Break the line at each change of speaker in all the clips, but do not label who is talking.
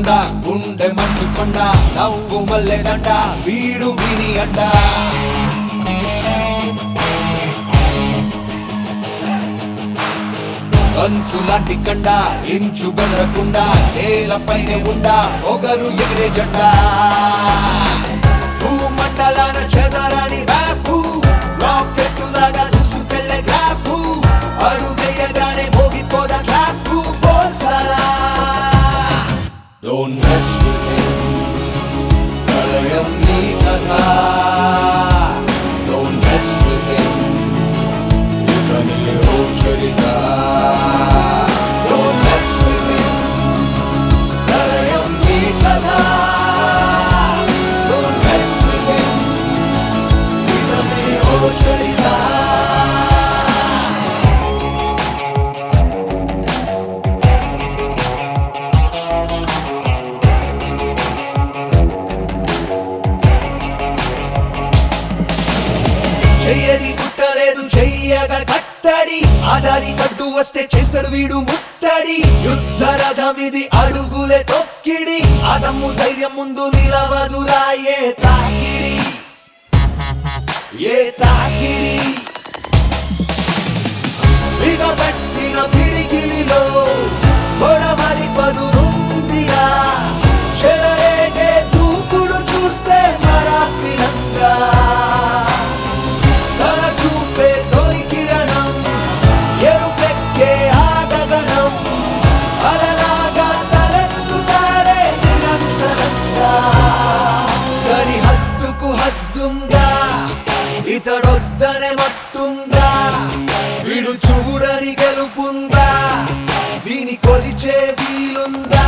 కొండ గుండె మంచు కొండ నవ్వు మల్లె దండ వీడు విని అండ కంచు లాంటి కండ ఇంచు బెదరకుండా నేలపైనే ఉండా ఒకరు ఎగిరే జెండా భూమండలాన చెదరని వ్యాపు రాకెట్ లాగా దూసుకెళ్లే గ్రాఫు అడుగేయగానే మోగిపోదా ట్రాపు బోల్సారా Don't mess with him ప్రళయం నీ కథ Don't mess with him ఇతని ఓ చరిత Don't mess with him ప్రళయం నీ కథ Don't mess with him ఇతని ఓ చరిత చెయ్యని పుట్టలేదు చెయ్యగా కట్టడి ఆధారి కట్టు వస్తే చేస్తాడు వీడు ముట్టడి యుద్ధ రథమిది అడుగులే తొక్కిడి ఆదమ్ము ధైర్యం ముందు నిలవదురా ఏ తాకిడి బిగబట్టిన పిడికిలిలో గొడవలి పదునుందిరా చెలరేగే దూకుడు చూస్తే మరాఫిరంగా ఇతడొద్దనే మట్టుందా వీడు చూడని గెలుపుందా వీని కొలిచే వీలుందా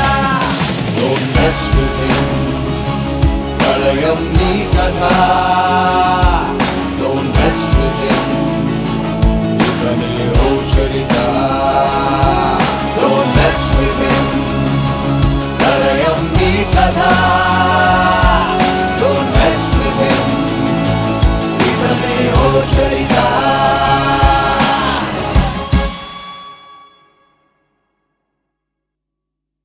Don't mess with him ప్రళయం నీ కథ